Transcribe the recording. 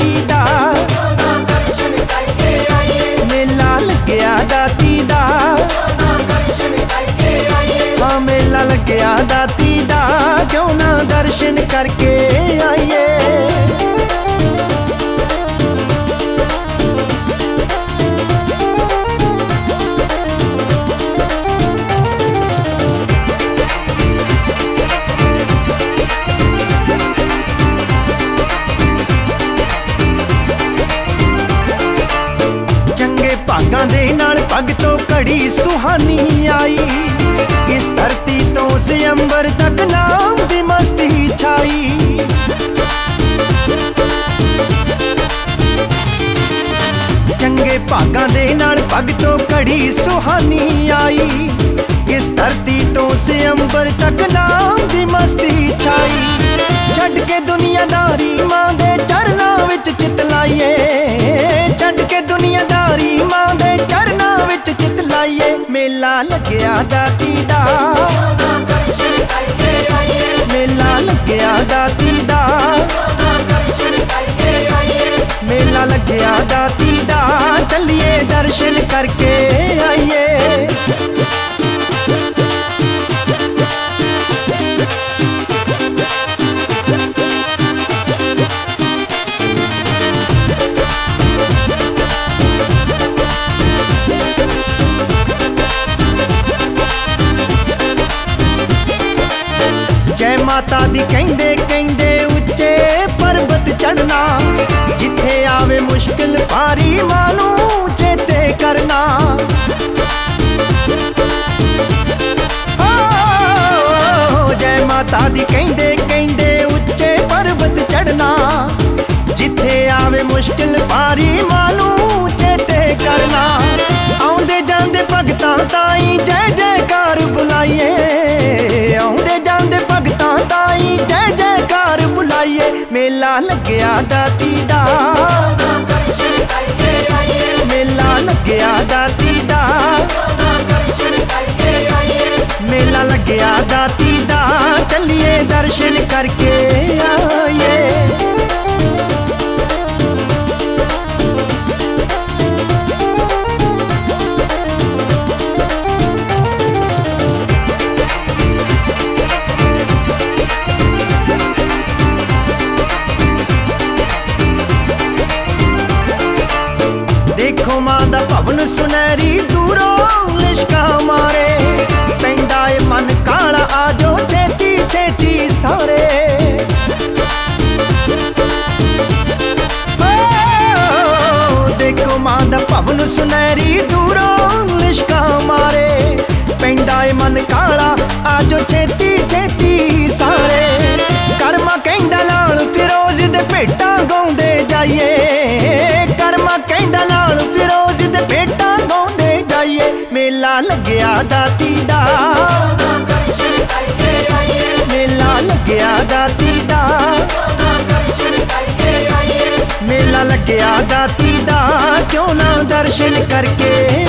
दाती दा, मेला लग्या दाती दा, हाँ मेला लग्या दाती दा, क्यों ना दर्शन करके आइए। भागां दे नाल पग तो घड़ी सुहानी आई, इस धरती तो से अंबर तक नाम दी मस्ती छाई। चंगे भागां दे नाल पग तो घड़ी सुहानी आई, इस धरती तो से अंबर तक नाम दी मस्ती छाई। छड्ड के दुनियादारी मां दे चरनां विच चित लाइए, छड्ड के दुनियादारी मां दे चरनां विच चित लाइए। मेला लग्या दाती दा, मेला लग्या दाती दा, मेला लग्या दाती दा, चलिए दर्शन करके आइए। जय माता दी कहंदे कहंदे उच्चे पर्वत चढ़ना, जिथे आवे मुश्किल पारी मानू चेते करना। जय माता दी कहंदे कहंदे उच्चे पर्वत चढ़ना, जिथे आवे मुश्किल पारी मानू चेते करना। आउंदे जांदे भगतां ताई जय जयकार बुलाइए, आउंदे जांदे भगतां ताई जय जयकार बुलाइए। मेला लग्या दाती दा, मेला लग्या दाती दा, मेला लग्या दाती दा, चलिए दर्शन करके आइए। देखो मां दा भवन सुनहरी दूरों लिशका मारे, पैंदा ए मन काला आजो छेती छेती सारे। देखो मां दा भवन सुनहरी दूरों लिशका मारे, पैंदा ए मन काला आजो छेती छेती सारे। कर्मा कहंदा नाल फिरोज दे भेटां गाउंदे जाइए, कर्मा कहंदा नाल फिरोज दे भेटां गाउंदे जाइए। मेला लग्या दाती दा, मेला लग्या दाती दा, मेला लग्या दाती दा, क्यों ना दर्शन करके